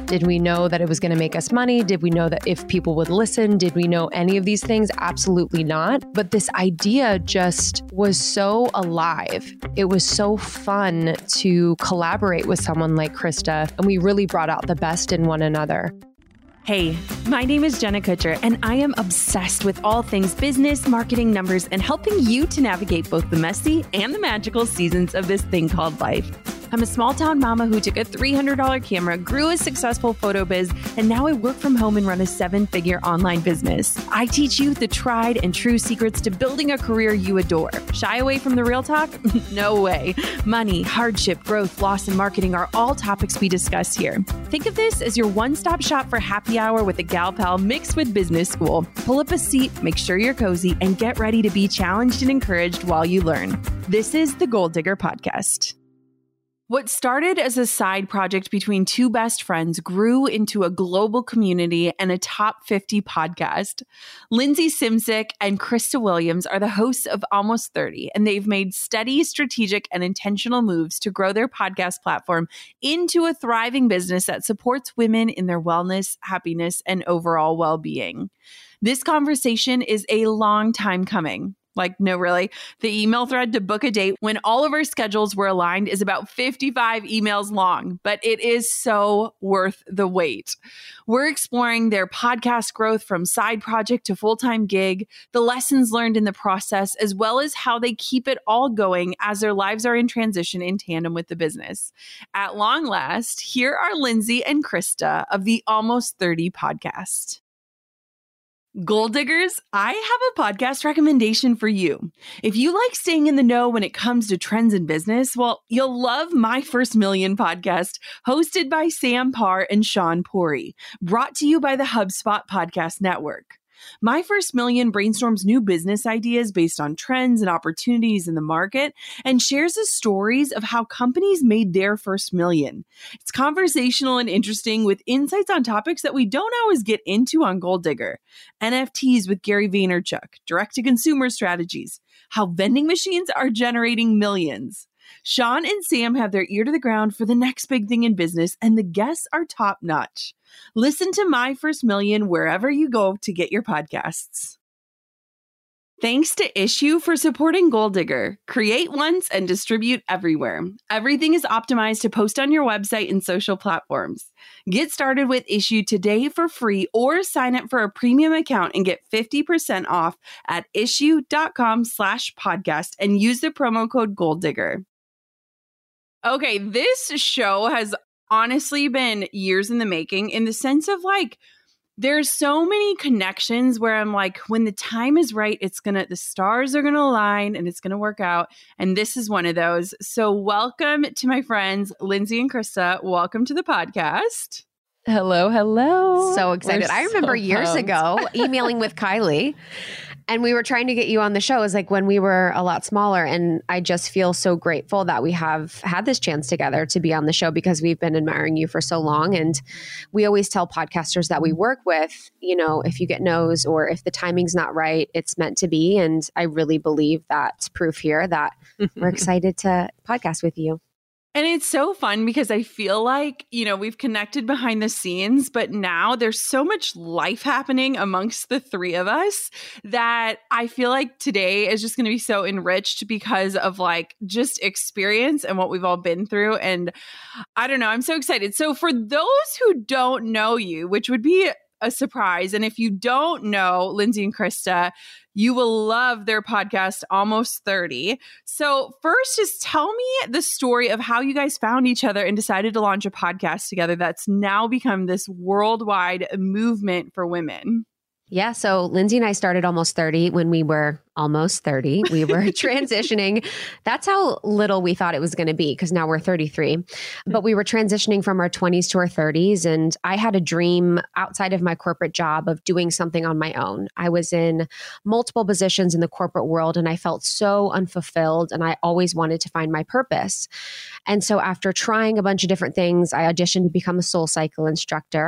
Did we know that it was going to make us money? Did we know that if people would listen? Did we know any of these things? Absolutely not. But this idea just was so alive. It was so fun to collaborate with someone like Krista, and we really brought out the best in one another. Hey, my name is Jenna Kutcher, and I am obsessed with all things business, marketing, numbers, and helping you to navigate both the messy and the magical seasons of this thing called life. I'm a small town mama who took a $300 camera, grew a successful photo biz, and now I work from home and run a 7-figure online business. I teach you the tried and true secrets to building a career you adore. Shy away from the real talk? No way. Money, hardship, growth, loss, and marketing are all topics we discuss here. Think of this as your one-stop shop for happy hour with a gal pal mixed with business school. Pull up a seat, make sure you're cozy, and get ready to be challenged and encouraged while you learn. This is the Goal Digger Podcast. What started as a side project between two best friends grew into a global community and a top 50 podcast. Lindsay Simcik and Krista Williams are the hosts of Almost 30, and they've made steady, strategic, and intentional moves to grow their podcast platform into a thriving business that supports women in their wellness, happiness, and overall well-being. This conversation is a long time coming. Like, no, really. The email thread to book a date when all of our schedules were aligned is about 55 emails long, but it is so worth the wait. We're exploring their podcast growth from side project to full-time gig, the lessons learned in the process, as well as how they keep it all going as their lives are in transition in tandem with the business. At long last, here are Lindsay and Krista of the Almost 30 podcast. Goal Diggers, I have a podcast recommendation for you. If you like staying in the know when it comes to trends in business, well, you'll love My First Million podcast, hosted by Sam Parr and Sean Puri, brought to you by the HubSpot Podcast Network. My First Million brainstorms new business ideas based on trends and opportunities in the market and shares the stories of how companies made their first million. It's conversational and interesting with insights on topics that we don't always get into on Goal Digger. NFTs with Gary Vaynerchuk, direct-to-consumer strategies, how vending machines are generating millions. Sean and Sam have their ear to the ground for the next big thing in business, and the guests are top-notch. Listen to My First Million wherever you go to get your podcasts. Thanks to Issue for supporting Goal Digger. Create once and distribute everywhere. Everything is optimized to post on your website and social platforms. Get started with Issue today for free or sign up for a premium account and get 50% off at issue.com/podcast and use the promo code GoalDigger. Okay, this show has honestly been years in the making in the sense of like, there's so many connections where I'm like, when the time is right, the stars are going to align and it's going to work out. And this is one of those. So welcome to my friends, Lindsay and Krista. Welcome to the podcast. Hello, hello. So excited. I remember years ago emailing with Kylie and we were trying to get you on the show. It was like when we were a lot smaller, and I just feel so grateful that we have had this chance together to be on the show because we've been admiring you for so long. And we always tell podcasters that we work with, you know, if you get no's or if the timing's not right, it's meant to be. And I really believe that's proof here that we're excited to podcast with you. And it's so fun because I feel like, you know, we've connected behind the scenes, but now there's so much life happening amongst the three of us that I feel like today is just going to be so enriched because of like just experience and what we've all been through. And I don't know, I'm so excited. So for those who don't know you, which would be a surprise, and if you don't know Lindsay and Krista, you will love their podcast, Almost 30. So first, just tell me the story of how you guys found each other and decided to launch a podcast together that's now become this worldwide movement for women. Yeah. So Lindsay and I started Almost 30 when we were almost 30. We were transitioning. That's how little we thought it was going to be because now we're 33. But we were transitioning from our 20s to our 30s. And I had a dream outside of my corporate job of doing something on my own. I was in multiple positions in the corporate world and I felt so unfulfilled and I always wanted to find my purpose. And so after trying a bunch of different things, I auditioned to become a SoulCycle instructor.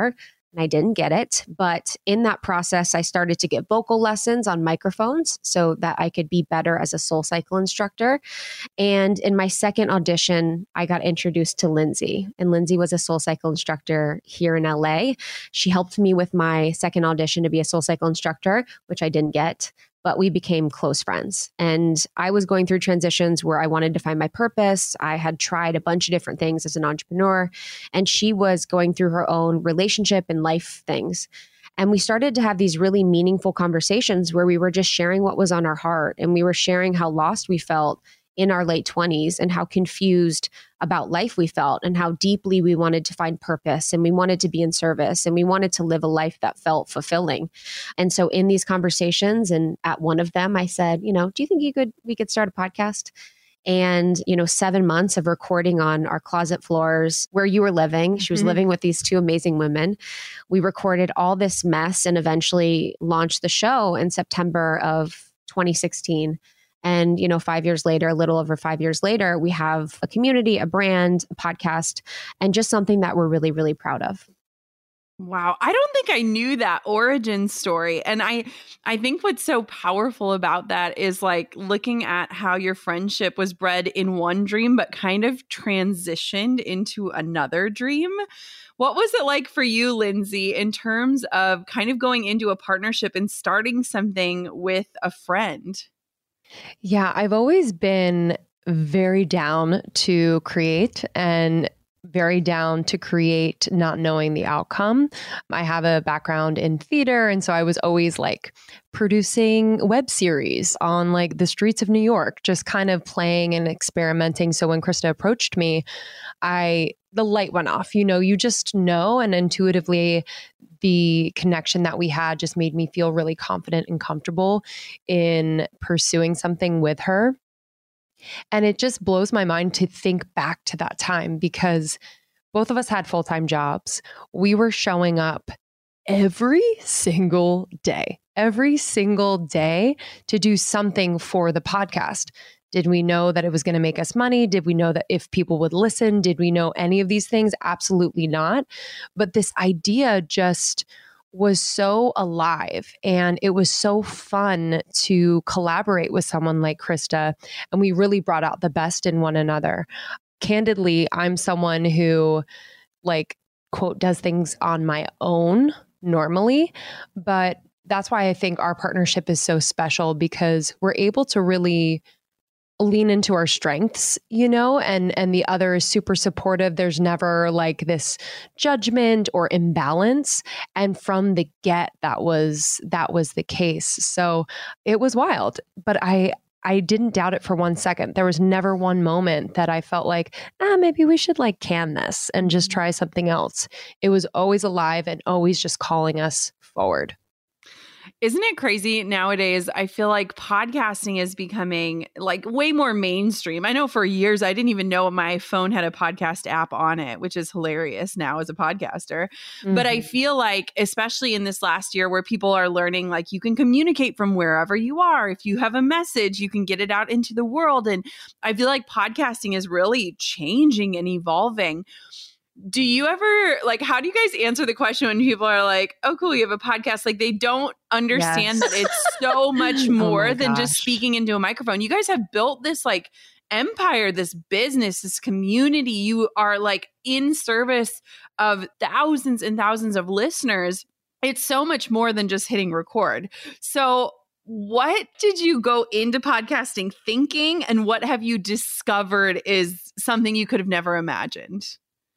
and I didn't get it. But in that process, I started to get vocal lessons on microphones so that I could be better as a SoulCycle instructor. And in my second audition, I got introduced to Lindsay, and Lindsay was a SoulCycle instructor here in LA. She helped me with my second audition to be a SoulCycle instructor, which I didn't get. But we became close friends. And I was going through transitions where I wanted to find my purpose. I had tried a bunch of different things as an entrepreneur, and she was going through her own relationship and life things. And we started to have these really meaningful conversations where we were just sharing what was on our heart. And we were sharing how lost we felt in our late 20s and how confused about life we felt and how deeply we wanted to find purpose and we wanted to be in service and we wanted to live a life that felt fulfilling. And so in these conversations, and at one of them, I said, do you think we could start a podcast? And, 7 months of recording on our closet floors where you were living. She was living with these two amazing women. We recorded all this mess and eventually launched the show in September of 2016. And, 5 years later, a little over 5 years later, we have a community, a brand, a podcast, and just something that we're really, really proud of. Wow. I don't think I knew that origin story. And I think what's so powerful about that is like looking at how your friendship was bred in one dream, but kind of transitioned into another dream. What was it like for you, Lindsay, in terms of kind of going into a partnership and starting something with a friend? Yeah, I've always been very down to create and very down to create not knowing the outcome. I have a background in theater, and so I was always like producing web series on like the streets of New York, just kind of playing and experimenting. So when Krista approached me, the light went off. You just know, and intuitively the connection that we had just made me feel really confident and comfortable in pursuing something with her. And it just blows my mind to think back to that time because both of us had full-time jobs. We were showing up every single day to do something for the podcast. Did we know that it was going to make us money? Did we know that if people would listen? Did we know any of these things? Absolutely not. But this idea just was so alive, and it was so fun to collaborate with someone like Krista. And we really brought out the best in one another. Candidly, I'm someone who quote, does things on my own normally, but that's why I think our partnership is so special because we're able to really lean into our strengths, and the other is super supportive. There's never like this judgment or imbalance. And from the get, that was the case. So it was wild, but I didn't doubt it for 1 second. There was never one moment that I felt like, maybe we should can this and just try something else. It was always alive and always just calling us forward. Isn't it crazy nowadays? I feel like podcasting is becoming way more mainstream. I know for years, I didn't even know my phone had a podcast app on it, which is hilarious now as a podcaster. Mm-hmm. But I feel like, especially in this last year where people are learning, you can communicate from wherever you are. If you have a message, you can get it out into the world. And I feel like podcasting is really changing and evolving. Do you ever how do you guys answer the question when people are like, oh, cool, you have a podcast? They don't understand that it's so much more than just speaking into a microphone. You guys have built this empire, this business, this community. You are in service of thousands and thousands of listeners. It's so much more than just hitting record. So what did you go into podcasting thinking, and what have you discovered is something you could have never imagined?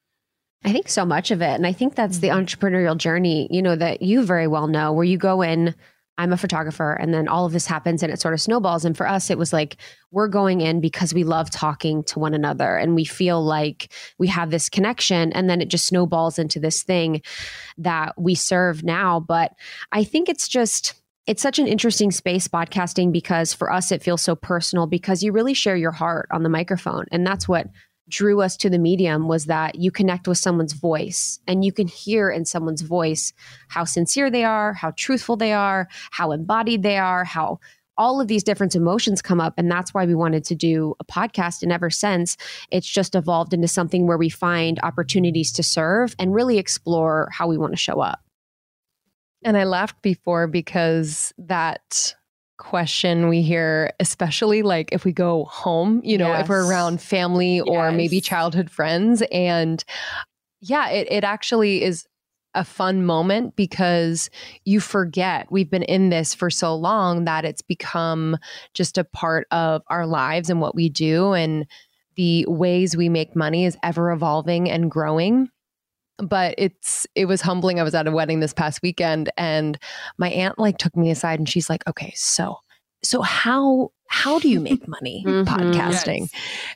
I think so much of it. And I think that's the entrepreneurial journey, that you very well know, where you go in, I'm a photographer, and then all of this happens and it sort of snowballs. And for us, it was we're going in because we love talking to one another and we feel like we have this connection, and then it just snowballs into this thing that we serve now. But I think it's such an interesting space, podcasting, because for us, it feels so personal because you really share your heart on the microphone. And that's what drew us to the medium, was that you connect with someone's voice and you can hear in someone's voice how sincere they are, how truthful they are, how embodied they are, how all of these different emotions come up. And that's why we wanted to do a podcast. And ever since, it's just evolved into something where we find opportunities to serve and really explore how we want to show up. And I laughed before because that question we hear, especially like if we go home, you know, if we're around family or maybe childhood friends. And yeah, it actually is a fun moment because you forget we've been in this for so long that it's become just a part of our lives and what we do. And the ways we make money is ever evolving and growing. But it was humbling. I was at a wedding this past weekend and my aunt like took me aside and she's like, okay, so how do you make money podcasting? Yes.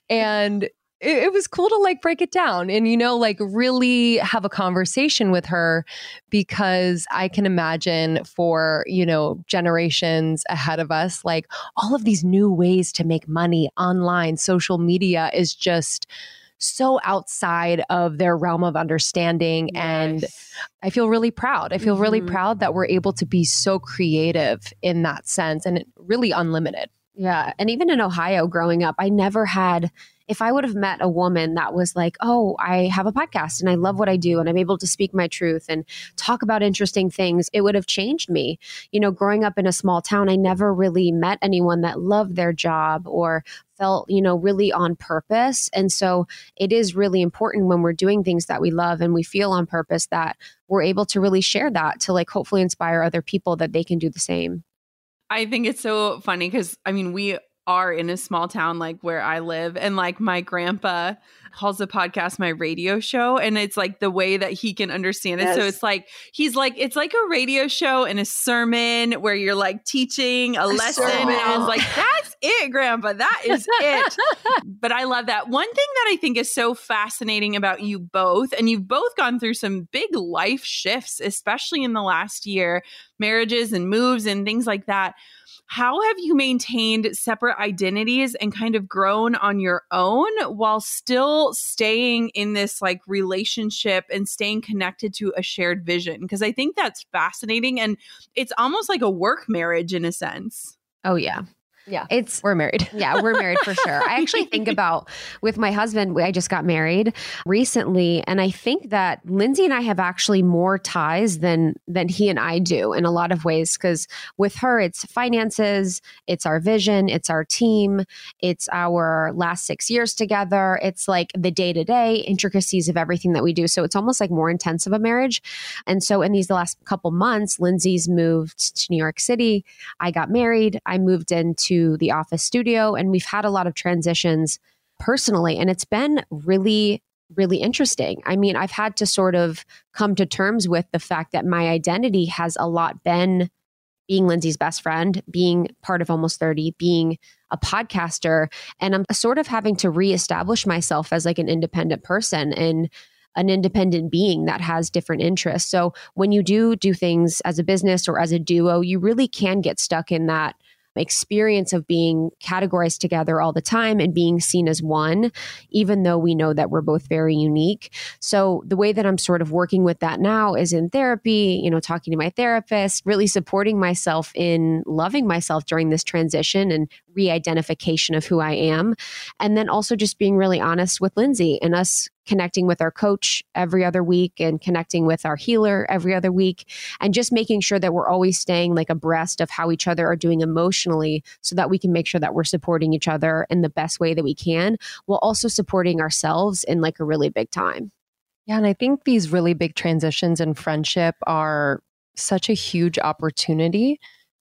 And it was cool to like break it down and, you know, like really have a conversation with her, because I can imagine for, you know, generations ahead of us, like all of these new ways to make money online, social media is just so outside of their realm of understanding. Yes. And I feel really proud. I feel really proud that we're able to be so creative in that sense and really unlimited. Yeah. And even in Ohio growing up, I never had, if I would have met a woman that was like, oh, I have a podcast and I love what I do and I'm able to speak my truth and talk about interesting things, it would have changed me. You know, growing up in a small town, I never really met anyone that loved their job or felt, you know, really on purpose. And so it is really important when we're doing things that we love and we feel on purpose that we're able to really share that to like hopefully inspire other people that they can do the same. I think it's so funny because, I mean, we are in a small town like where I live, and like my grandpa calls the podcast my radio show, and it's like the way that he can understand it. Yes. So it's like he's like, it's like a radio show and a sermon where you're like teaching a lesson. And I was like, that's it, Grandpa, that is it. But I love that. One thing that I think is so fascinating about you both, and you've both gone through some big life shifts, especially in the last year, marriages and moves and things like that. How have you maintained separate identities and kind of grown on your own while still staying in this like relationship and staying connected to a shared vision? Because I think that's fascinating, and it's almost like a work marriage in a sense. Oh, yeah. Yeah. We're married. Yeah, we're married for sure. I actually think about with my husband, I just got married recently. And I think that Lindsay and I have actually more ties than he and I do in a lot of ways. Because with her, it's finances, it's our vision, it's our team, it's our last 6 years together. It's like the day-to-day intricacies of everything that we do. So it's almost like more intense of a marriage. And so in these last couple months, Lindsay's moved to New York City. I got married. I moved into the office studio, and we've had a lot of transitions personally, and it's been really, really interesting. I mean, I've had to sort of come to terms with the fact that my identity has a lot been being Lindsay's best friend, being part of Almost 30, being a podcaster, and I'm sort of having to reestablish myself as like an independent person and an independent being that has different interests. So when you do things as a business or as a duo, you really can get stuck in that experience of being categorized together all the time and being seen as one, even though we know that we're both very unique. So the way that I'm sort of working with that now is in therapy, you know, talking to my therapist, really supporting myself in loving myself during this transition and re-identification of who I am. And then also just being really honest with Lindsay and us connecting with our coach every other week and connecting with our healer every other week, and just making sure that we're always staying like abreast of how each other are doing emotionally so that we can make sure that we're supporting each other in the best way that we can, while also supporting ourselves in like a really big time. Yeah. And I think these really big transitions in friendship are such a huge opportunity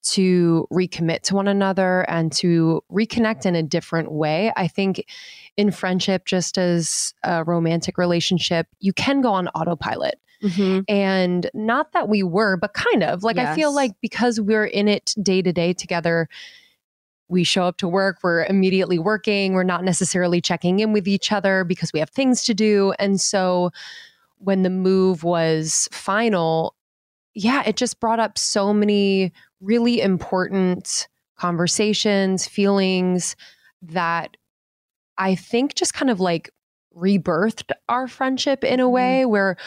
to recommit to one another and to reconnect in a different way. I think in friendship, just as a romantic relationship, you can go on autopilot. Mm-hmm. And not that we were, but kind of like, yes. I feel like because we're in it day to day together, we show up to work, we're immediately working. We're not necessarily checking in with each other because we have things to do. And so when the move was final, yeah, it just brought up so many really important conversations, feelings that I think just kind of like rebirthed our friendship in a way where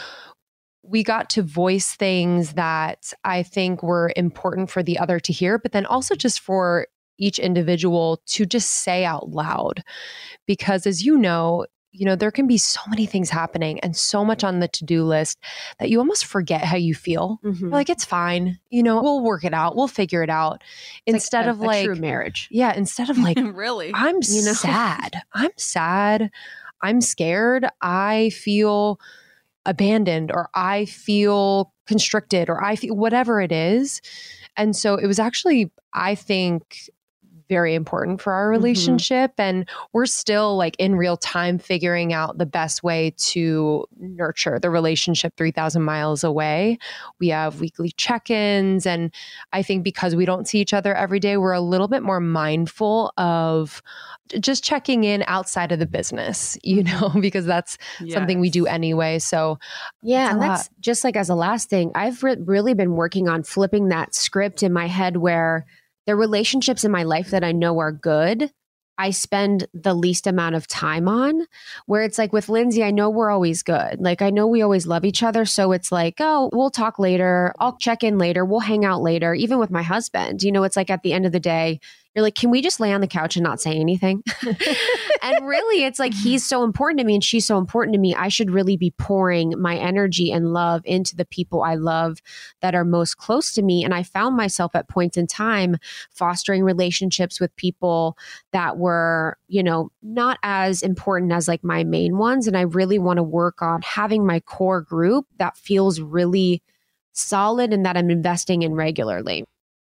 we got to voice things that I think were important for the other to hear, but then also just for each individual to just say out loud. Because as there can be so many things happening and so much on the to-do list that you almost forget how you feel. You're like, it's fine. We'll work it out. We'll figure it out. Instead of a true marriage. Yeah. Instead of like, really, I'm sad. I'm sad. I'm scared. I feel abandoned, or I feel constricted, or I feel whatever it is. And so it was actually, I think, very important for our relationship. And we're still like in real time figuring out the best way to nurture the relationship 3,000 miles away. We have weekly check-ins. And I think because we don't see each other every day, we're a little bit more mindful of just checking in outside of the business, because that's something we do anyway. So yeah, and that's just like as a last thing, I've really been working on flipping that script in my head where the relationships in my life that I know are good, I spend the least amount of time on, where it's like with Lindsay, I know we're always good. Like, I know we always love each other. So it's like, oh, we'll talk later. I'll check in later. We'll hang out later. Even with my husband, it's like at the end of the day, you're like, can we just lay on the couch and not say anything? And really, it's like, he's so important to me and she's so important to me. I should really be pouring my energy and love into the people I love that are most close to me. And I found myself at points in time fostering relationships with people that were, not as important as like my main ones. And I really want to work on having my core group that feels really solid and that I'm investing in regularly.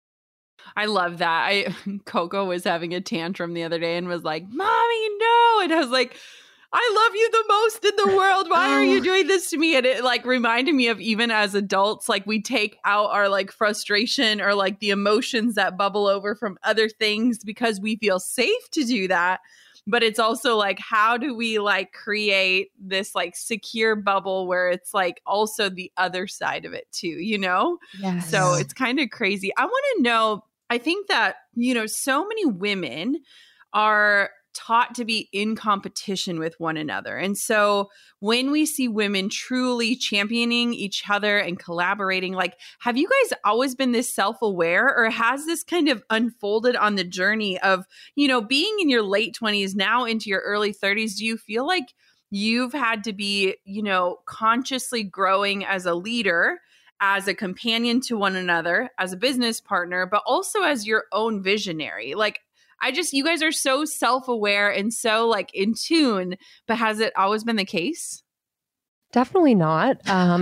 I love that. Coco was having a tantrum the other day and was like, Mommy, no. And I was like, I love you the most in the world. Why are you doing this to me? And it like reminded me of, even as adults, like we take out our like frustration or like the emotions that bubble over from other things because we feel safe to do that. But it's also like, how do we like create this like secure bubble where it's like also the other side of it too, Yes. So it's kind of crazy. I want to know, I think that, so many women are taught to be in competition with one another. And so when we see women truly championing each other and collaborating, like, have you guys always been this self-aware, or has this kind of unfolded on the journey of, being in your late 20s now into your early 30s? Do you feel like you've had to be, consciously growing as a leader, as a companion to one another, as a business partner, but also as your own visionary? Like, you guys are so self-aware and so like in tune, but has it always been the case? Definitely not.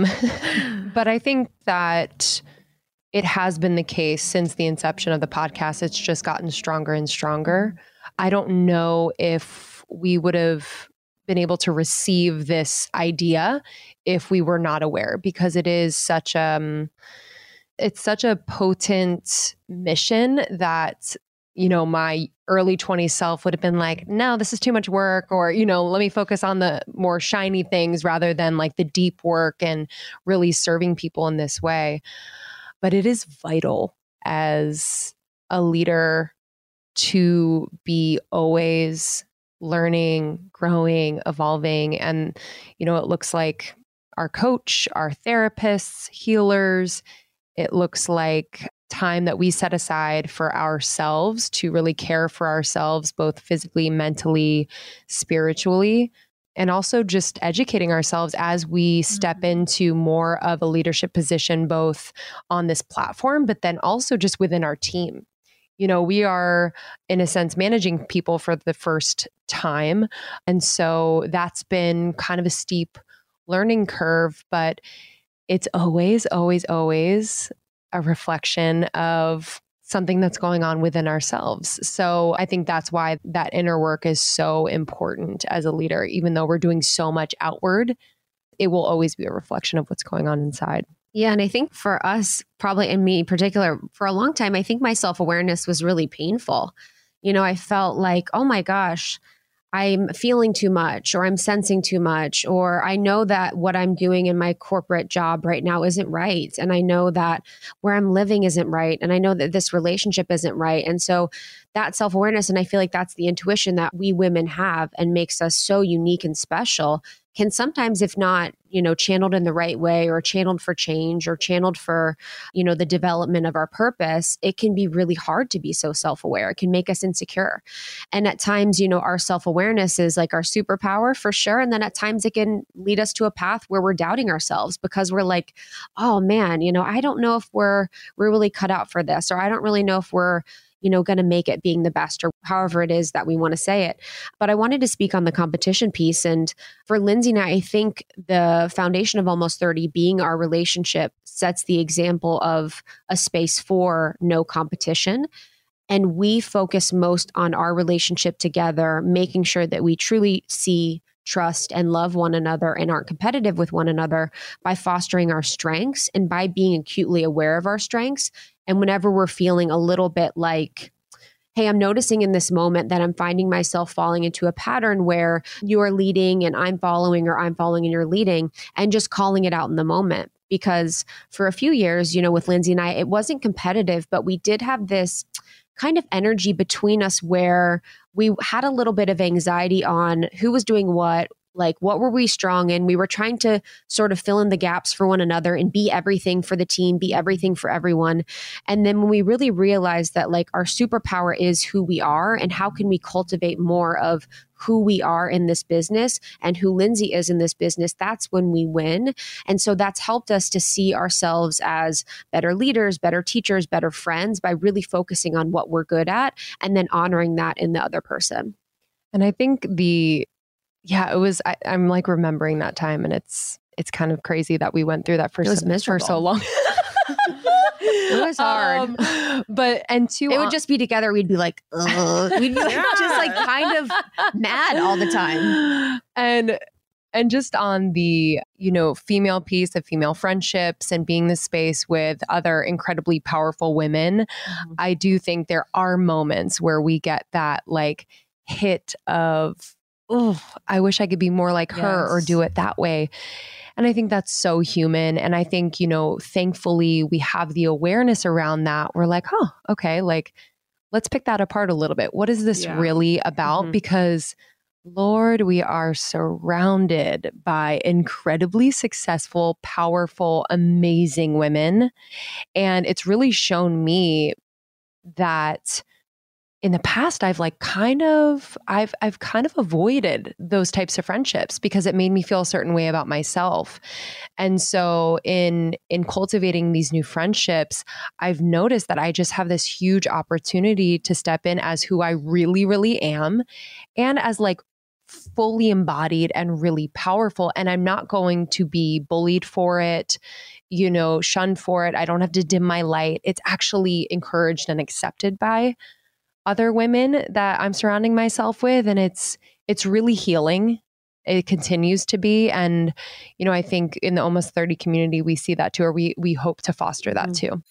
But I think that it has been the case since the inception of the podcast. It's just gotten stronger and stronger. I don't know if we would have been able to receive this idea if we were not aware, because it is such it's such a potent mission that my early 20s self would have been like, no, this is too much work, or, let me focus on the more shiny things rather than like the deep work and really serving people in this way. But it is vital as a leader to be always learning, growing, evolving. And, it looks like our coach, our therapists, healers. It looks like time that we set aside for ourselves to really care for ourselves, both physically, mentally, spiritually, and also just educating ourselves as we step into more of a leadership position, both on this platform, but then also just within our team. We are, in a sense, managing people for the first time. And so that's been kind of a steep learning curve, but it's always, always, always a reflection of something that's going on within ourselves. So I think that's why that inner work is so important as a leader. Even though we're doing so much outward, it will always be a reflection of what's going on inside. Yeah. And I think for us, probably, and me in particular, for a long time, I think my self-awareness was really painful. I felt like, oh my gosh, I'm feeling too much, or I'm sensing too much, or I know that what I'm doing in my corporate job right now isn't right. And I know that where I'm living isn't right. And I know that this relationship isn't right. And so that self-awareness, and I feel like that's the intuition that we women have and makes us so unique and special, can sometimes, if not, channeled in the right way or channeled for change or channeled for, the development of our purpose, it can be really hard to be so self-aware. It can make us insecure. And at times, our self-awareness is like our superpower for sure. And then at times it can lead us to a path where we're doubting ourselves because we're like, oh man, I don't know if we're really cut out for this, or I don't really know if we're going to make it being the best, or however it is that we want to say it. But I wanted to speak on the competition piece. And for Lindsay and I think the foundation of Almost 30 being our relationship sets the example of a space for no competition. And we focus most on our relationship together, making sure that we truly see, trust, and love one another and aren't competitive with one another by fostering our strengths and by being acutely aware of our strengths. And whenever we're feeling a little bit like, hey, I'm noticing in this moment that I'm finding myself falling into a pattern where you're leading and I'm following, or I'm following and you're leading, and just calling it out in the moment. Because for a few years, with Lindsay and I, it wasn't competitive, but we did have this kind of energy between us where we had a little bit of anxiety on who was doing what were we strong in? We were trying to sort of fill in the gaps for one another and be everything for the team, be everything for everyone. And then when we really realized that our superpower is who we are and how can we cultivate more of who we are in this business and who Lindsay is in this business, that's when we win. And so that's helped us to see ourselves as better leaders, better teachers, better friends by really focusing on what we're good at and then honoring that in the other person. And I think I'm remembering that time, and it's kind of crazy that we went through that for so long. It was hard. It would just be together. We'd be like, ugh. We'd be just kind of mad all the time. And just on the, female piece of female friendships and being the space with other incredibly powerful women, I do think there are moments where we get that hit of, oh, I wish I could be more like her or do it that way. And I think that's so human. And I think, thankfully we have the awareness around that. We're like, oh, okay, let's pick that apart a little bit. What is this really about? Because Lord, we are surrounded by incredibly successful, powerful, amazing women. And it's really shown me that in the past, I've kind of avoided those types of friendships because it made me feel a certain way about myself. And so in cultivating these new friendships, I've noticed that I just have this huge opportunity to step in as who I really, really am, and as fully embodied and really powerful. And I'm not going to be bullied for it, shunned for it. I don't have to dim my light. It's actually encouraged and accepted by other women that I'm surrounding myself with. And it's really healing. It continues to be. And, I think in the Almost 30 community, we see that too, or we hope to foster that too.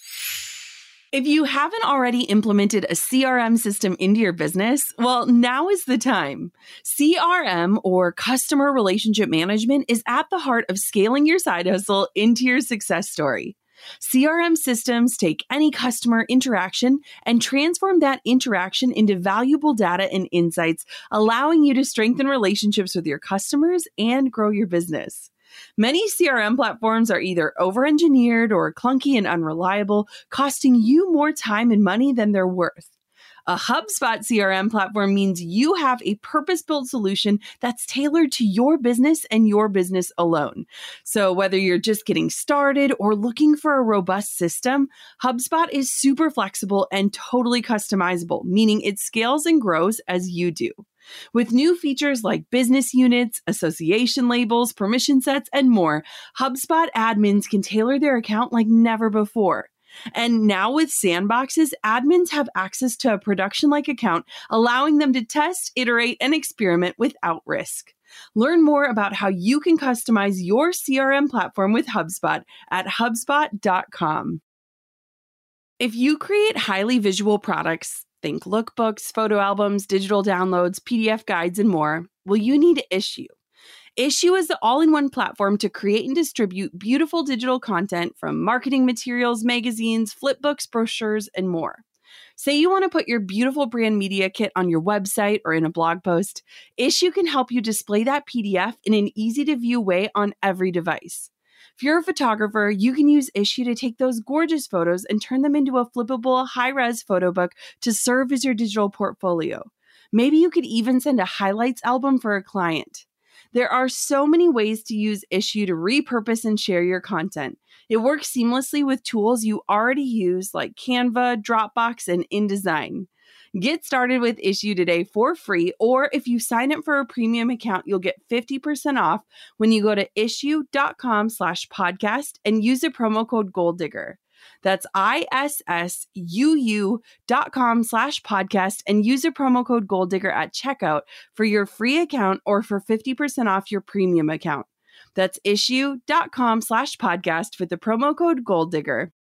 If you haven't already implemented a CRM system into your business, well, now is the time. CRM, or customer relationship management, is at the heart of scaling your side hustle into your success story. CRM systems take any customer interaction and transform that interaction into valuable data and insights, allowing you to strengthen relationships with your customers and grow your business. Many CRM platforms are either over-engineered or clunky and unreliable, costing you more time and money than they're worth. A HubSpot CRM platform means you have a purpose-built solution that's tailored to your business and your business alone. So whether you're just getting started or looking for a robust system, HubSpot is super flexible and totally customizable, meaning it scales and grows as you do. With new features like business units, association labels, permission sets, and more, HubSpot admins can tailor their account like never before. And now with sandboxes, admins have access to a production-like account, allowing them to test, iterate, and experiment without risk. Learn more about how you can customize your CRM platform with HubSpot at HubSpot.com. If you create highly visual products, think lookbooks, photo albums, digital downloads, PDF guides, and more, well, you need Issuu. Issuu is the all-in-one platform to create and distribute beautiful digital content from marketing materials, magazines, flipbooks, brochures, and more. Say you want to put your beautiful brand media kit on your website or in a blog post, Issuu can help you display that PDF in an easy-to-view way on every device. If you're a photographer, you can use Issuu to take those gorgeous photos and turn them into a flippable high-res photo book to serve as your digital portfolio. Maybe you could even send a highlights album for a client. There are so many ways to use Issuu to repurpose and share your content. It works seamlessly with tools you already use like Canva, Dropbox, and InDesign. Get started with Issuu today for free, or if you sign up for a premium account, you'll get 50% off when you go to issuu.com/podcast and use the promo code GoalDigger. That's ISSUU.com/podcast and use the promo code GoalDigger at checkout for your free account or for 50% off your premium account. That's issuu.com/podcast with the promo code GoalDigger.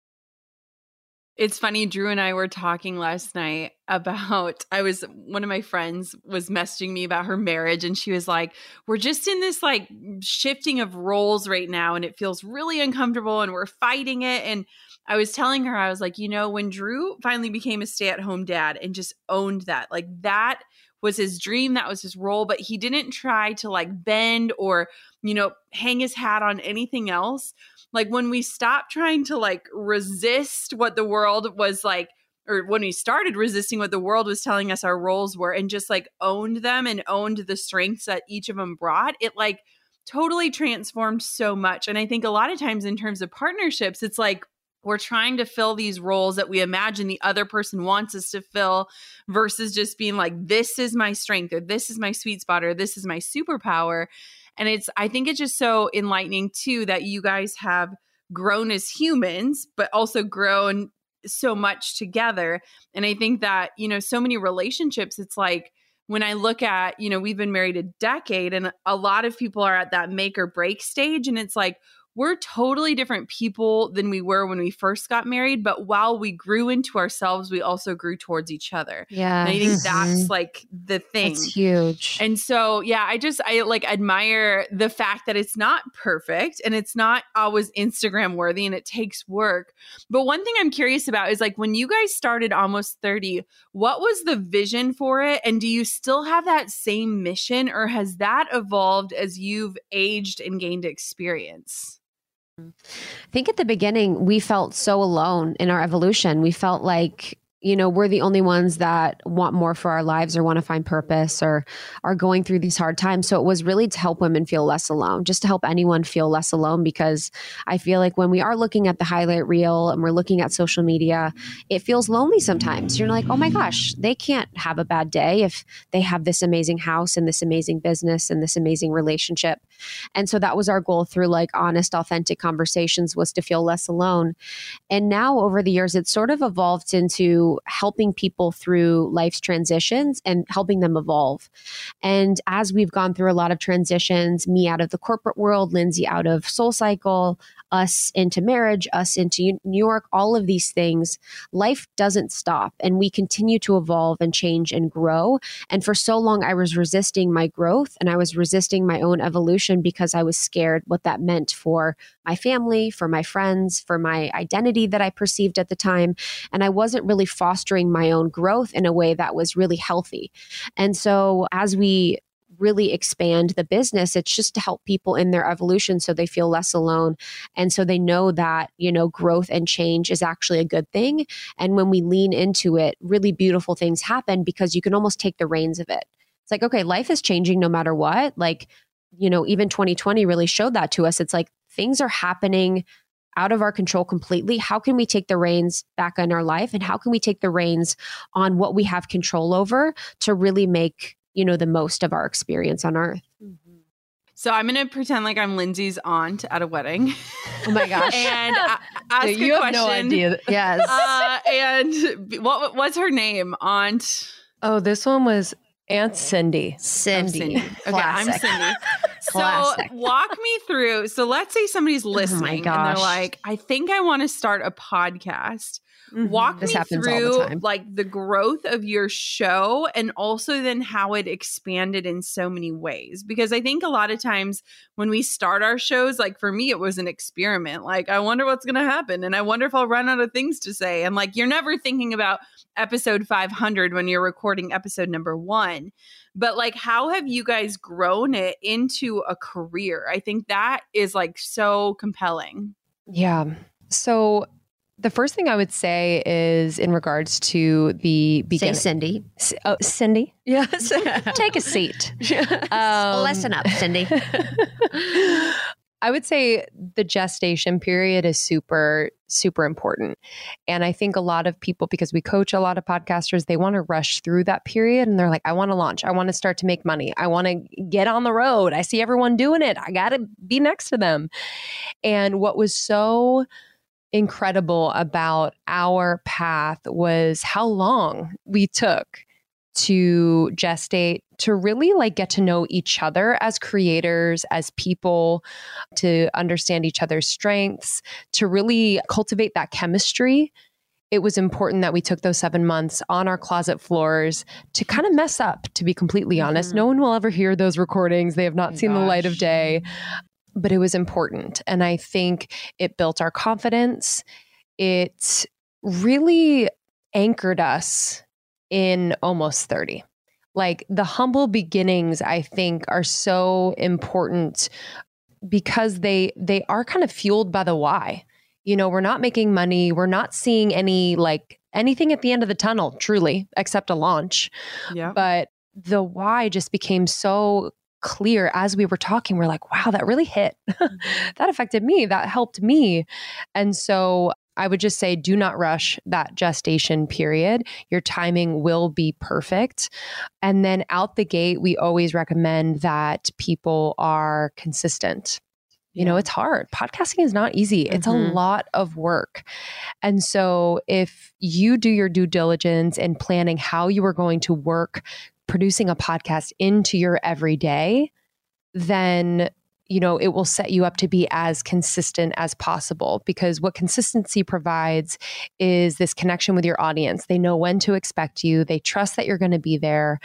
It's funny, Drew and I were talking last night about, one of my friends was messaging me about her marriage, and she was like, we're just in this like shifting of roles right now, and it feels really uncomfortable and we're fighting it. And I was telling her, I was like, when Drew finally became a stay-at-home dad and just owned that, like that was his dream, that was his role, but he didn't try to like bend or, hang his hat on anything else. Like when we stopped trying to like resist what the world was like, or when we started resisting what the world was telling us our roles were and just like owned them and owned the strengths that each of them brought, it like totally transformed so much. And I think a lot of times in terms of partnerships, it's like we're trying to fill these roles that we imagine the other person wants us to fill versus just being like, this is my strength, or this is my sweet spot, or this is my superpower. And I think it's just so enlightening too that you guys have grown as humans, but also grown so much together. And I think that, so many relationships, it's like when I look at, we've been married a decade and a lot of people are at that make or break stage. And it's like, we're totally different people than we were when we first got married. But while we grew into ourselves, we also grew towards each other. Yeah. And I think that's like the thing. It's huge. And so, yeah, I like admire the fact that it's not perfect and it's not always Instagram worthy and it takes work. But one thing I'm curious about is like when you guys started Almost 30, what was the vision for it? And do you still have that same mission, or has that evolved as you've aged and gained experience? I think at the beginning, we felt so alone in our evolution. We felt like, we're the only ones that want more for our lives or want to find purpose or are going through these hard times. So it was really to help women feel less alone, just to help anyone feel less alone, because I feel like when we are looking at the highlight reel and we're looking at social media, it feels lonely sometimes. You're like, oh my gosh, they can't have a bad day if they have this amazing house and this amazing business and this amazing relationship. And so that was our goal through like honest, authentic conversations, was to feel less alone. And now over the years, it's sort of evolved into helping people through life's transitions and helping them evolve. And as we've gone through a lot of transitions, me out of the corporate world, Lindsay out of SoulCycle, us into marriage, us into New York, all of these things, life doesn't stop and we continue to evolve and change and grow. And for so long, I was resisting my growth and I was resisting my own evolution because I was scared what that meant for my family, for my friends, for my identity that I perceived at the time. And I wasn't really fostering my own growth in a way that was really healthy. And so as we really expand the business, it's just to help people in their evolution so they feel less alone. And so they know that, growth and change is actually a good thing. And when we lean into it, really beautiful things happen because you can almost take the reins of it. It's like, okay, life is changing no matter what. Like, even 2020 really showed that to us. It's like things are happening out of our control completely. How can we take the reins back in our life? And how can we take the reins on what we have control over to really make the most of our experience on earth? Mm-hmm. So I'm going to pretend like I'm Lindsay's aunt at a wedding. Oh my gosh. And ask you a have no question. idea. Yes. And what's her name? Aunt? Oh, this one was Aunt Cindy. Cindy. Okay, I'm Cindy. Classic. So walk me through. So let's say somebody's listening and they're like, I think I want to start a podcast. Walk me through like the growth of your show and also then how it expanded in so many ways. Because I think a lot of times when we start our shows, like for me, it was an experiment. Like, I wonder what's going to happen. And I wonder if I'll run out of things to say. And like, you're never thinking about episode 500 when you're recording episode number 1. But like, how have you guys grown it into a career? I think that is like so compelling. Yeah. So the first thing I would say is in regards to the beginning. Say Cindy. Cindy? Yes. Take a seat. Listen up, Cindy. I would say the gestation period is super, super important. And I think a lot of people, because we coach a lot of podcasters, they want to rush through that period and they're like, I want to launch. I want to start to make money. I want to get on the road. I see everyone doing it. I got to be next to them. And what was so incredible about our path was how long we took to gestate, to really like get to know each other as creators, as people, to understand each other's strengths, to really cultivate that chemistry. It was important that we took those 7 months on our closet floors to kind of mess up, to be completely honest. No one will ever hear those recordings. They have not seen the light of day. But it was important. And I think it built our confidence. It really anchored us in almost 30. Like the humble beginnings, I think, are so important because they are kind of fueled by the why. You know, we're not making money. We're not seeing anything at the end of the tunnel, truly, except a launch. Yeah. But the why just became so clear as we were talking. We're like, wow, that really hit. That affected me. That helped me. And so I would just say, do not rush that gestation period. Your timing will be perfect. And then out the gate, we always recommend that people are consistent. You know, it's hard. Podcasting is not easy. It's a lot of work. And so if you do your due diligence in planning how you are going to work producing a podcast into your everyday, then, you know, it will set you up to be as consistent as possible, because what consistency provides is this connection with your audience. They know when to expect you. They trust that you're going to be there.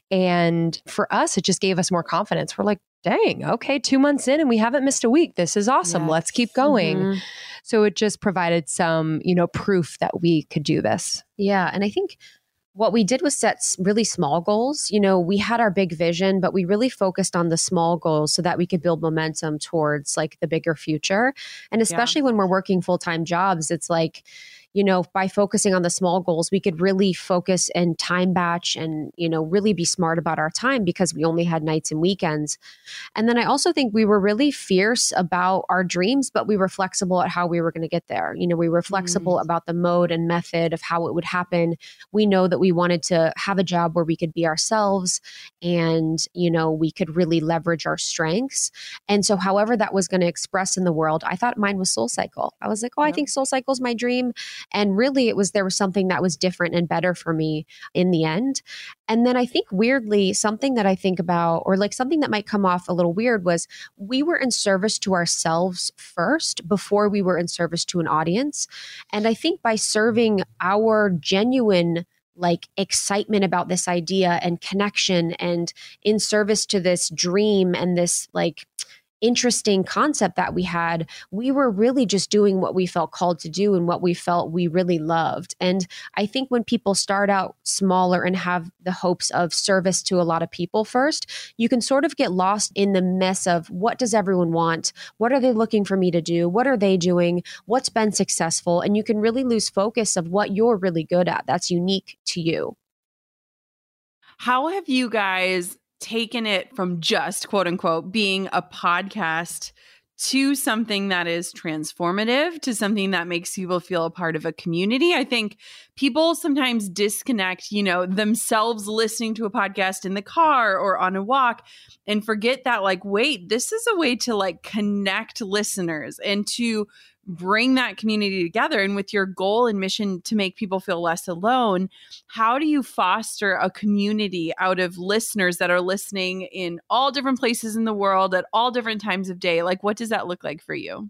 And for us, it just gave us more confidence. We're like, dang, okay, 2 months in and we haven't missed a week. This is awesome. Yes. Let's keep going. So it just provided some, you know, proof that we could do this. Yeah. And I think what we did was set really small goals. You know, we had our big vision, but we really focused on the small goals so that we could build momentum towards like the bigger future. And especially when we're working full-time jobs, it's like, you know, by focusing on the small goals, we could really focus and time batch and, you know, really be smart about our time because we only had nights and weekends. And then I also think we were really fierce about our dreams, but we were flexible at how we were going to get there. You know, we were flexible about the mode and method of how it would happen. We know that we wanted to have a job where we could be ourselves and, you know, we could really leverage our strengths. And so however that was going to express in the world, I thought mine was SoulCycle. I was like, I think SoulCycle is my dream. And really there was something that was different and better for me in the end. And then I think weirdly, something that I think about, or like something that might come off a little weird, was we were in service to ourselves first before we were in service to an audience. And I think by serving our genuine like excitement about this idea and connection and in service to this dream and this like interesting concept that we had, we were really just doing what we felt called to do and what we felt we really loved. And I think when people start out smaller and have the hopes of service to a lot of people first, you can sort of get lost in the mess of what does everyone want? What are they looking for me to do? What are they doing? What's been successful? And you can really lose focus of what you're really good at that's unique to you. How have you guys taken it from just quote unquote being a podcast to something that is transformative, to something that makes people feel a part of a community? I think people sometimes disconnect, you know, themselves listening to a podcast in the car or on a walk and forget that like, wait, this is a way to like connect listeners and to bring that community together. And with your goal and mission to make people feel less alone, how do you foster a community out of listeners that are listening in all different places in the world at all different times of day? Like, what does that look like for you?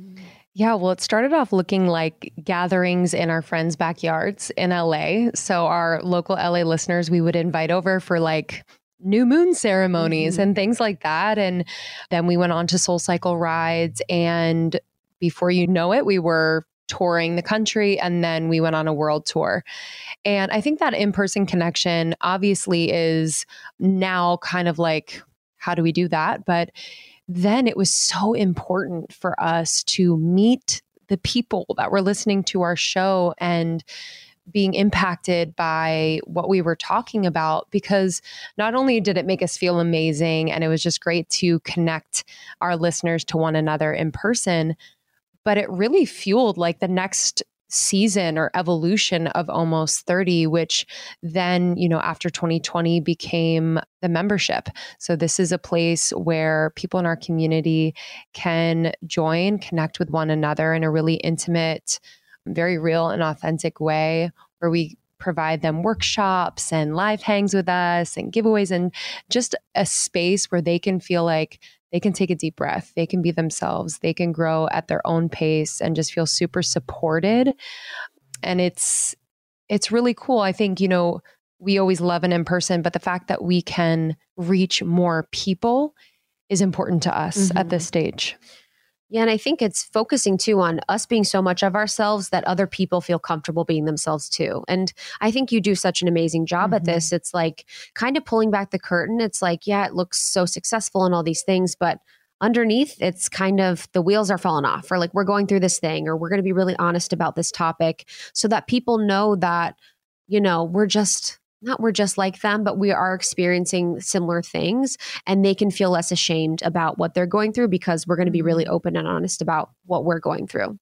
Yeah, well, it started off looking like gatherings in our friends' backyards in LA. So our local LA listeners, we would invite over for like new moon ceremonies and things like that. And then we went on to SoulCycle rides. And before you know it, we were touring the country, and then we went on a world tour. And I think that in-person connection obviously is now kind of like, how do we do that? But then it was so important for us to meet the people that were listening to our show and being impacted by what we were talking about, because not only did it make us feel amazing and it was just great to connect our listeners to one another in person, but it really fueled like the next season or evolution of Almost 30, which then, after 2020 became the membership. So this is a place where people in our community can join, connect with one another in a really intimate, very real and authentic way, where we provide them workshops and live hangs with us and giveaways, and just a space where they can feel like they can take a deep breath, they can be themselves, they can grow at their own pace and just feel super supported. And it's really cool. I think, we always love an in-person, but the fact that we can reach more people is important to us at this stage. Yeah. And I think it's focusing too on us being so much of ourselves that other people feel comfortable being themselves too. And I think you do such an amazing job at this. It's like kind of pulling back the curtain. It's like, yeah, it looks so successful and all these things, but underneath it's kind of the wheels are falling off, or like we're going through this thing, or we're going to be really honest about this topic so that people know that, we're just like them, but we are experiencing similar things, and they can feel less ashamed about what they're going through because we're going to be really open and honest about what we're going through.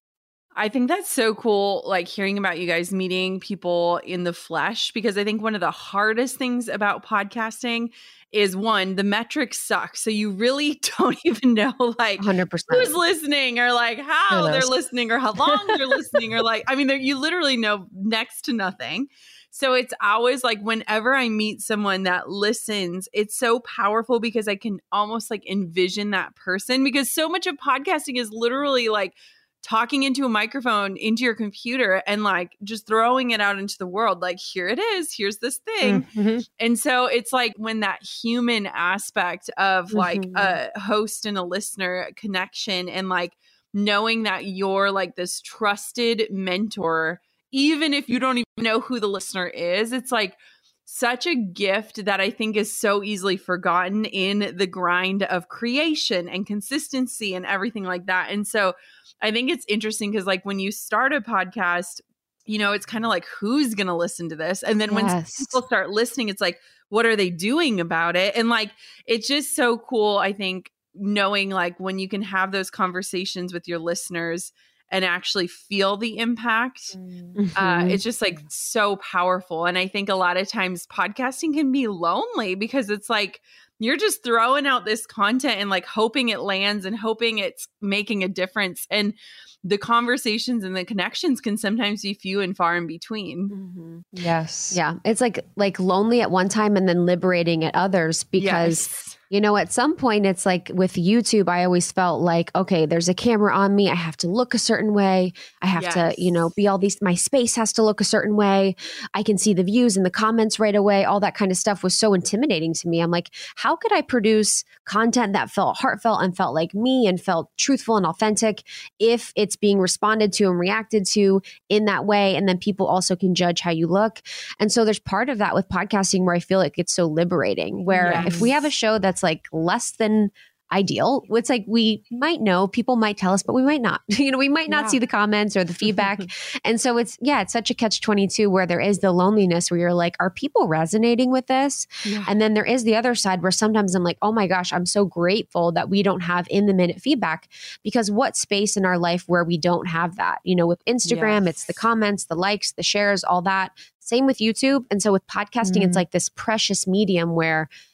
I think that's so cool, like hearing about you guys meeting people in the flesh, because I think one of the hardest things about podcasting is, one, the metrics suck. So you really don't even know like 100%. Who's listening, or like how they're listening, or how long they're listening, or like, I mean, you literally know next to nothing. So it's always like whenever I meet someone that listens, it's so powerful because I can almost like envision that person, because so much of podcasting is literally like talking into a microphone into your computer and like just throwing it out into the world. Like, here it is, here's this thing. And so it's like when that human aspect of like a host and a listener connection, and like knowing that you're like this trusted mentor, even if you don't even know who the listener is, it's like such a gift that I think is so easily forgotten in the grind of creation and consistency and everything like that. And so I think it's interesting because like when you start a podcast, it's kind of like, who's going to listen to this? And then when people start listening, it's like, what are they doing about it? And like, it's just so cool, I think, knowing like when you can have those conversations with your listeners and actually feel the impact. It's just like so powerful. And I think a lot of times podcasting can be lonely because it's like you're just throwing out this content and like hoping it lands and hoping it's making a difference. And the conversations and the connections can sometimes be few and far in between. Yes. Yeah. It's like lonely at one time and then liberating at others, because at some point it's like with YouTube, I always felt like, okay, there's a camera on me. I have to look a certain way. I have to, be all these, my space has to look a certain way. I can see the views and the comments right away. All that kind of stuff was so intimidating to me. I'm like, how could I produce content that felt heartfelt and felt like me and felt truthful and authentic if it's being responded to and reacted to in that way? And then people also can judge how you look. And so there's part of that with podcasting where I feel like it's so liberating, where if we have a show that's like less than ideal, it's like we might know, people might tell us, but we might not. We might not see the comments or the feedback. And so it's such a catch-22 where there is the loneliness where you're like, are people resonating with this? And then there is the other side where sometimes I'm like, oh my gosh, I'm so grateful that we don't have in-the-minute feedback, because what space in our life where we don't have that? With Instagram, it's the comments, the likes, the shares, all that. Same with YouTube. And so with podcasting, it's like this precious medium where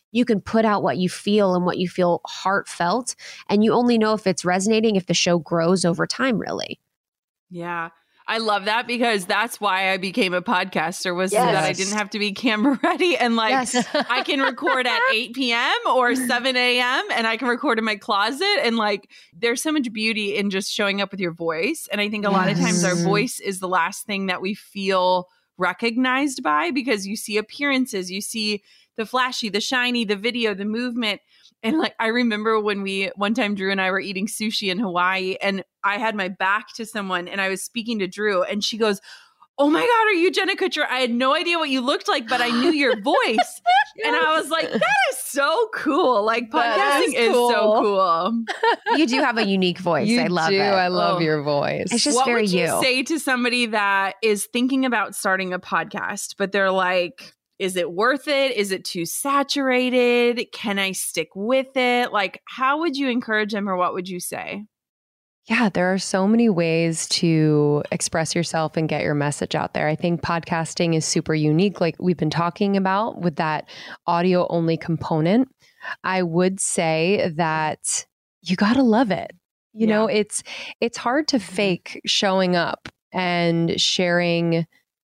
you can put out what you feel and what you feel heartfelt. And you only know if it's resonating if the show grows over time, really. Yeah. I love that because that's why I became a podcaster was so that I didn't have to be camera ready and like I can record at 8 p.m. or 7 a.m. and I can record in my closet. And like there's so much beauty in just showing up with your voice. And I think a lot of times our voice is the last thing that we feel recognized by because you see appearances, you see the flashy, the shiny, the video, the movement. And like, I remember when one time Drew and I were eating sushi in Hawaii and I had my back to someone and I was speaking to Drew and she goes, "Oh my God, are you Jenna Kutcher? I had no idea what you looked like, but I knew your voice." And I was like, that is so cool. Like podcasting is so cool. You do have a unique voice. I love it. I love your voice. It's just what very would you say to somebody that is thinking about starting a podcast, but they're like, is it worth it? Is it too saturated? Can I stick with it? Like, how would you encourage them or what would you say? Yeah, there are so many ways to express yourself and get your message out there. I think podcasting is super unique, like we've been talking about with that audio only component. I would say that you got to love it. You know, it's hard to fake showing up and sharing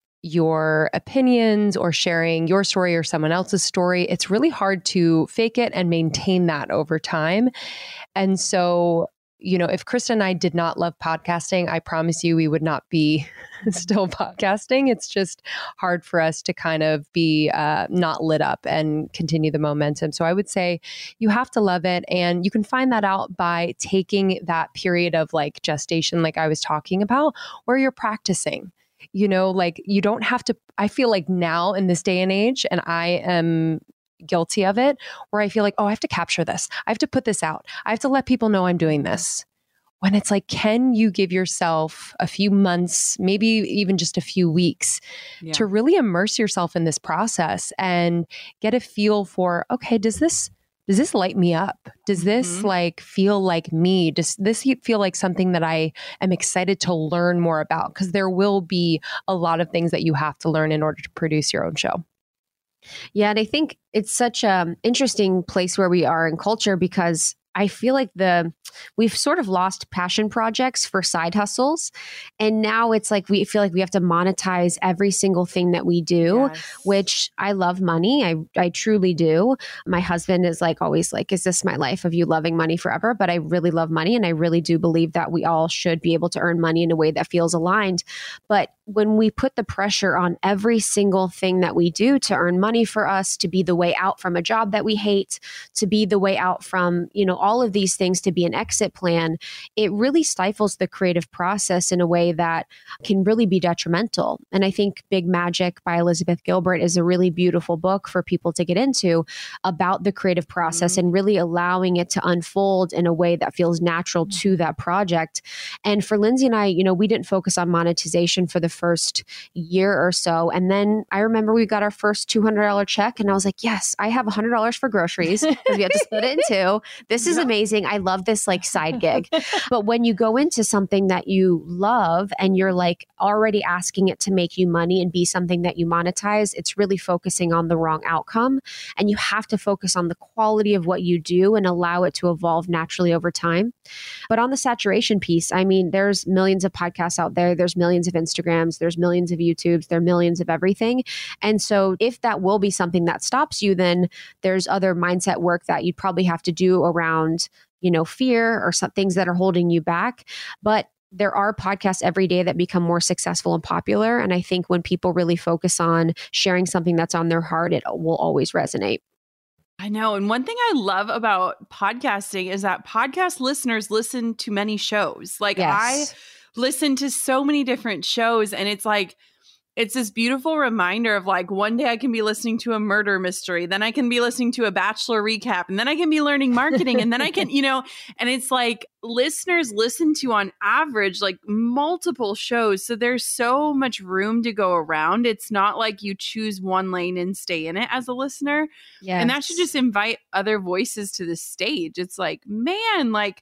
your opinions or sharing your story or someone else's story. It's really hard to fake it and maintain that over time. And so, you know, if Krista and I did not love podcasting, I promise you we would not be still podcasting. It's just hard for us to kind of be not lit up and continue the momentum. So I would say you have to love it. And you can find that out by taking that period of like gestation, like I was talking about, where you're practicing. You know, like you don't have to, I feel like now in this day and age, and I am guilty of it, where I feel like, oh, I have to capture this. I have to put this out. I have to let people know I'm doing this. When it's like, can you give yourself a few months, maybe even just a few weeks to really immerse yourself in this process and get a feel for, okay, does this light me up? Does this like feel like me? Does this feel like something that I am excited to learn more about? Because there will be a lot of things that you have to learn in order to produce your own show. Yeah. And I think it's such an interesting place where we are in culture because I feel like we've sort of lost passion projects for side hustles. And now it's like we feel like we have to monetize every single thing that we do, which I love money. I truly do. My husband is like always like, is this my life of you loving money forever? But I really love money. And I really do believe that we all should be able to earn money in a way that feels aligned. But when we put the pressure on every single thing that we do to earn money for us, to be the way out from a job that we hate, to be the way out from, you know, all of these things, to be an exit plan, it really stifles the creative process in a way that can really be detrimental. And I think Big Magic by Elizabeth Gilbert is a really beautiful book for people to get into about the creative process and really allowing it to unfold in a way that feels natural to that project. And for Lindsay and I, you know, we didn't focus on monetization for the first year or so. And then I remember we got our first $200 check and I was like, yes, I have $100 for groceries because we have to split it in two. This is amazing. I love this like side gig. But when you go into something that you love and you're like already asking it to make you money and be something that you monetize, it's really focusing on the wrong outcome. And you have to focus on the quality of what you do and allow it to evolve naturally over time. But on the saturation piece, I mean, there's millions of podcasts out there. There's millions of Instagrams. There's millions of YouTubes. There are millions of everything. And so if that will be something that stops you, then there's other mindset work that you'd probably have to do around, you know, fear or some things that are holding you back. But there are podcasts every day that become more successful and popular. And I think when people really focus on sharing something that's on their heart, it will always resonate. I know. And one thing I love about podcasting is that podcast listeners listen to many shows. Like I listen to so many different shows and it's like, it's this beautiful reminder of like, one day I can be listening to a murder mystery, then I can be listening to a Bachelor recap, and then I can be learning marketing, and then I can, you know, and it's like listeners listen to on average like multiple shows. So there's so much room to go around. It's not like you choose one lane and stay in it as a listener. Yes. And that should just invite other voices to the stage. It's like, man, like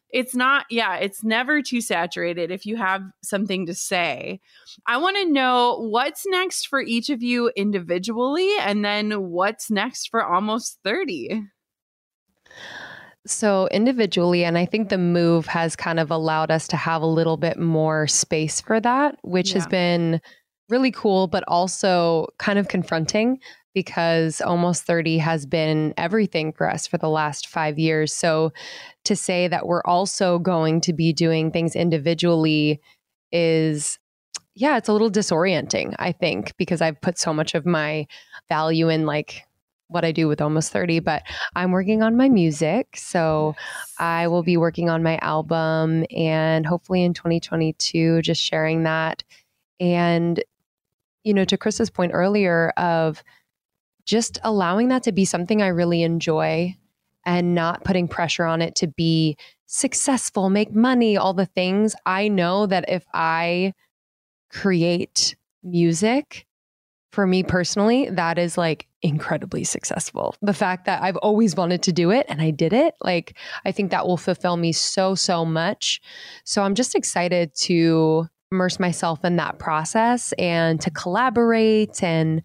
it's not, it's never too saturated if you have something to say. I want to know what's next for each of you individually, and then what's next for Almost 30. So individually, and I think the move has kind of allowed us to have a little bit more space for that, which has been really cool, but also kind of confronting because Almost 30 has been everything for us for the last 5 years. So to say that we're also going to be doing things individually is, it's a little disorienting, I think, because I've put so much of my value in like what I do with Almost 30, but I'm working on my music. So I will be working on my album and hopefully in 2022, just sharing that. And, to Chris's point earlier of just allowing that to be something I really enjoy and not putting pressure on it to be successful, make money, all the things. I know that if I create music, for me personally, that is like incredibly successful. The fact that I've always wanted to do it and I did it, like, I think that will fulfill me so, so much. So I'm just excited to immerse myself in that process and to collaborate. And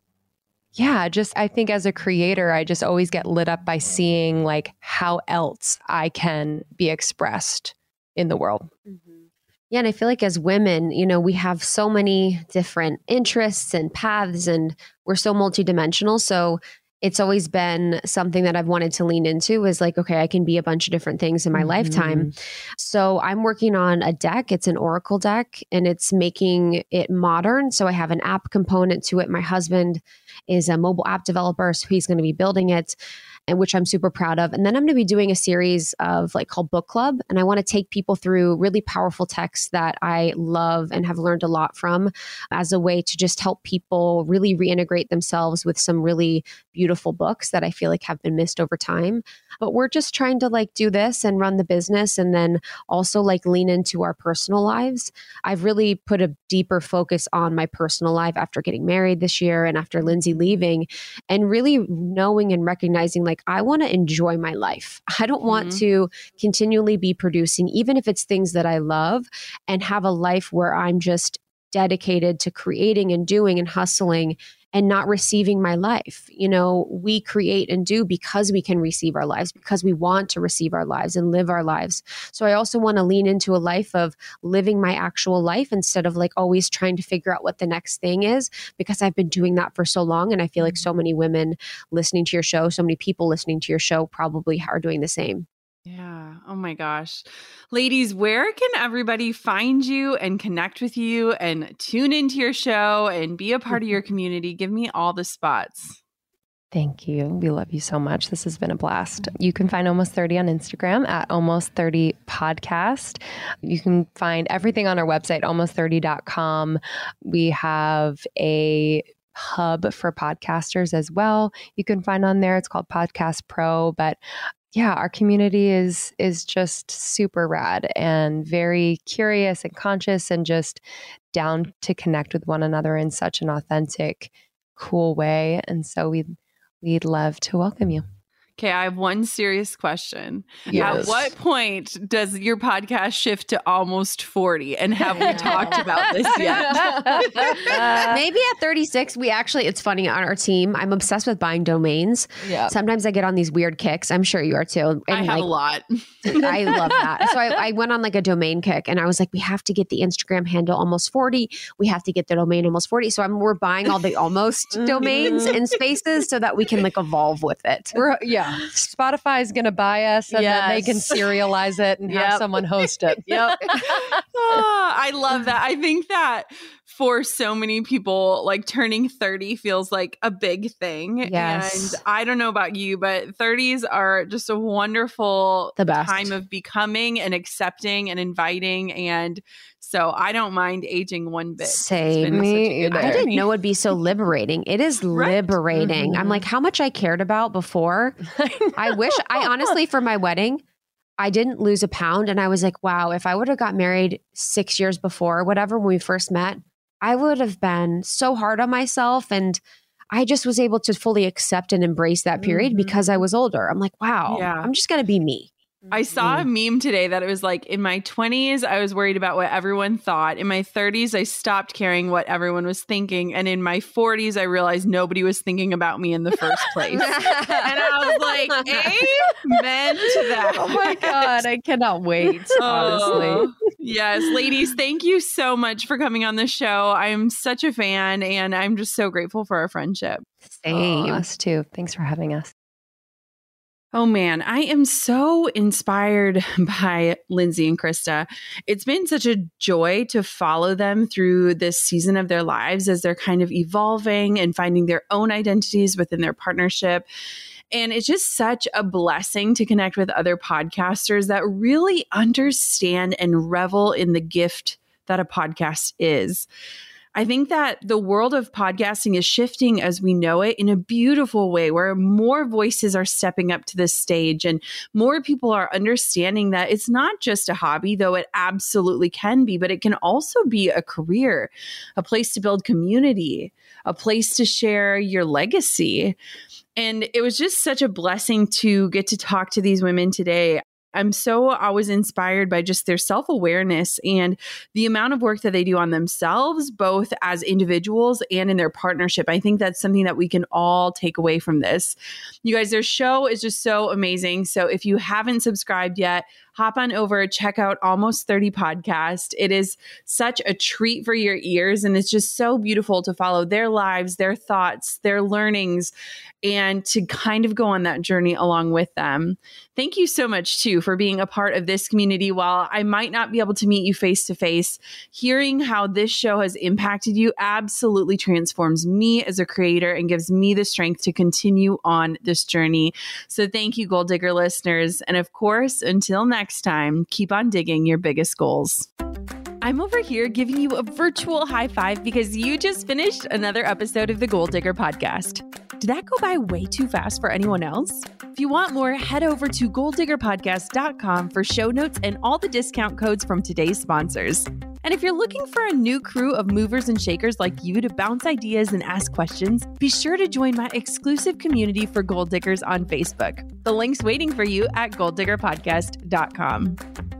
I think as a creator, I just always get lit up by seeing like how else I can be expressed in the world. Mm-hmm. Yeah. And I feel like as women, we have so many different interests and paths and we're so multidimensional. So it's always been something that I've wanted to lean into is like, okay, I can be a bunch of different things in my lifetime. So I'm working on a deck. It's an Oracle deck and it's making it modern. So I have an app component to it. My husband is a mobile app developer, so he's going to be building it, and which I'm super proud of. And then I'm going to be doing a series of called Book Club. And I want to take people through really powerful texts that I love and have learned a lot from as a way to just help people really reintegrate themselves with some really beautiful books that I feel like have been missed over time. But we're just trying to do this and run the business and then also lean into our personal lives. I've really put a deeper focus on my personal life after getting married this year and after Lindsay leaving, and really knowing and recognizing I want to enjoy my life. I don't want to continually be producing, even if it's things that I love, and have a life where I'm just dedicated to creating and doing and hustling and not receiving my life. We create and do because we can receive our lives, because we want to receive our lives and live our lives. So I also want to lean into a life of living my actual life instead of always trying to figure out what the next thing is, because I've been doing that for so long. And I feel like so many women listening to your show, so many people listening to your show probably are doing the same. Yeah. Oh my gosh. Ladies, where can everybody find you and connect with you and tune into your show and be a part of your community? Give me all the spots. Thank you. We love you so much. This has been a blast. You can find Almost 30 on Instagram at Almost 30 Podcast. You can find everything on our website, almost30.com. We have a hub for podcasters as well. You can find on there. It's called Podcast Pro, but our community is just super rad and very curious and conscious and just down to connect with one another in such an authentic, cool way. And so we'd love to welcome you. Okay, I have one serious question. Yes. At what point does your podcast shift to Almost 40? And have we talked about this yet? Maybe at 36, it's funny on our team, I'm obsessed with buying domains. Yeah. Sometimes I get on these weird kicks. I'm sure you are too. And I have a lot. I love that. So I went on a domain kick and I was like, we have to get the Instagram handle Almost 40. We have to get the domain Almost 40. So we're buying all the almost domains and spaces so that we can evolve with it. Spotify is going to buy us and then they can serialize it and have someone host it. Yep. I love that. I think that for so many people, turning 30 feels like a big thing. Yes. And I don't know about you, but 30s are just a wonderful time of becoming and accepting and inviting. And so I don't mind aging one bit. Same. Me either. I didn't know it'd be so liberating. It is liberating. Mm-hmm. I'm like, how much I cared about before. I honestly, for my wedding, I didn't lose a pound. And I was like, wow, if I would have got married 6 years before or whatever, when we first met, I would have been so hard on myself. And I just was able to fully accept and embrace that period because I was older. I'm like, wow, I'm just going to be me. I saw a meme today that it was like, in my 20s, I was worried about what everyone thought. In my 30s, I stopped caring what everyone was thinking. And in my 40s, I realized nobody was thinking about me in the first place. And I was like, amen to that. Oh my God. I cannot wait, honestly. Yes. Ladies, thank you so much for coming on the show. I'm such a fan and I'm just so grateful for our friendship. Same. Us too. Thanks for having us. Oh man, I am so inspired by Lindsay and Krista. It's been such a joy to follow them through this season of their lives as they're kind of evolving and finding their own identities within their partnership. And it's just such a blessing to connect with other podcasters that really understand and revel in the gift that a podcast is. I think that the world of podcasting is shifting as we know it in a beautiful way, where more voices are stepping up to this stage and more people are understanding that it's not just a hobby, though it absolutely can be, but it can also be a career, a place to build community, a place to share your legacy. And it was just such a blessing to get to talk to these women today. I'm so always inspired by just their self-awareness and the amount of work that they do on themselves, both as individuals and in their partnership. I think that's something that we can all take away from this. You guys, their show is just so amazing. So if you haven't subscribed yet, hop on over, check out Almost 30 Podcast. It is such a treat for your ears. And it's just so beautiful to follow their lives, their thoughts, their learnings, and to kind of go on that journey along with them. Thank you so much, too, for being a part of this community. While I might not be able to meet you face to face, hearing how this show has impacted you absolutely transforms me as a creator and gives me the strength to continue on this journey. So thank you, Goal Digger listeners. And of course, until next time, keep on digging your biggest goals. I'm over here giving you a virtual high five because you just finished another episode of the Goal Digger Podcast. Did that go by way too fast for anyone else? If you want more, head over to goaldiggerpodcast.com for show notes and all the discount codes from today's sponsors. And if you're looking for a new crew of movers and shakers like you to bounce ideas and ask questions, be sure to join my exclusive community for Goal Diggers on Facebook. The link's waiting for you at goaldiggerpodcast.com.